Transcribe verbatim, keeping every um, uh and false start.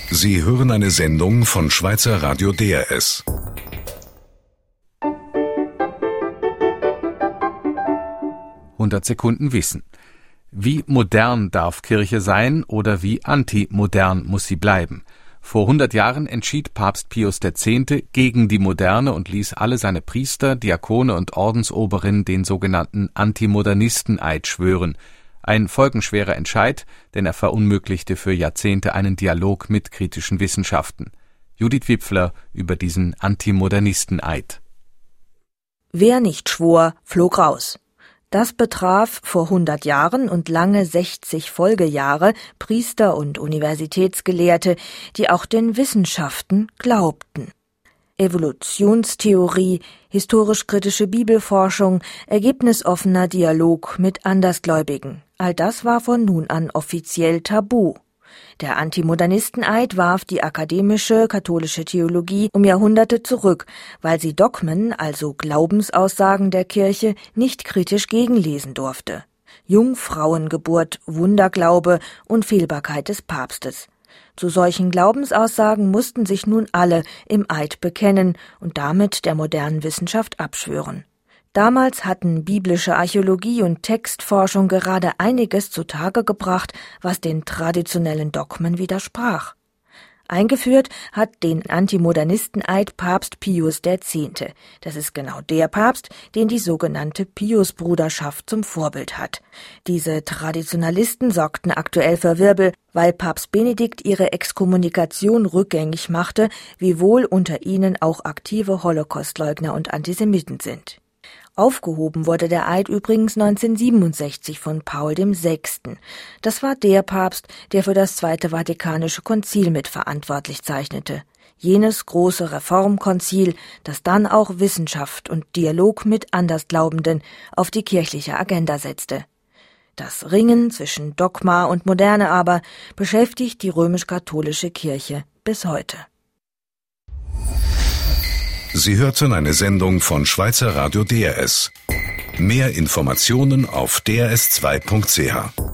Sie hören eine Sendung von Schweizer Radio D R S. hundert Sekunden Wissen. Wie modern darf Kirche sein oder wie antimodern muss sie bleiben? Vor hundert Jahren entschied Papst Pius der Zehnte gegen die Moderne und ließ alle seine Priester, Diakone und Ordensoberinnen den sogenannten Antimodernisten-Eid schwören. Ein folgenschwerer Entscheid, denn er verunmöglichte für Jahrzehnte einen Dialog mit kritischen Wissenschaften. Judith Wipfler über diesen Antimodernisten-Eid. Wer nicht schwor, flog raus. Das betraf vor hundert Jahren und lange sechzig Folgejahre Priester und Universitätsgelehrte, die auch den Wissenschaften glaubten. Evolutionstheorie, historisch-kritische Bibelforschung, ergebnisoffener Dialog mit Andersgläubigen. All das war von nun an offiziell tabu. Der Antimodernisten-Eid warf die akademische katholische Theologie um Jahrhunderte zurück, weil sie Dogmen, also Glaubensaussagen der Kirche, nicht kritisch gegenlesen durfte. Jungfrauengeburt, Wunderglaube, Unfehlbarkeit des Papstes. Zu solchen Glaubensaussagen mussten sich nun alle im Eid bekennen und damit der modernen Wissenschaft abschwören. Damals hatten biblische Archäologie und Textforschung gerade einiges zutage gebracht, was den traditionellen Dogmen widersprach. Eingeführt hat den Antimodernisten-Eid Papst Pius der Zehnte. Das ist genau der Papst, den die sogenannte Pius-Bruderschaft zum Vorbild hat. Diese Traditionalisten sorgten aktuell für Wirbel, weil Papst Benedikt ihre Exkommunikation rückgängig machte, wiewohl unter ihnen auch aktive Holocaustleugner und Antisemiten sind. Aufgehoben wurde der Eid übrigens neunzehnhundertsiebenundsechzig von Paul der Sechste. Das war der Papst, der für das Zweite Vatikanische Konzil mitverantwortlich zeichnete. Jenes große Reformkonzil, das dann auch Wissenschaft und Dialog mit Andersglaubenden auf die kirchliche Agenda setzte. Das Ringen zwischen Dogma und Moderne aber beschäftigt die römisch-katholische Kirche bis heute. Sie hörten eine Sendung von Schweizer Radio D R S. Mehr Informationen auf d r s zwei punkt c h.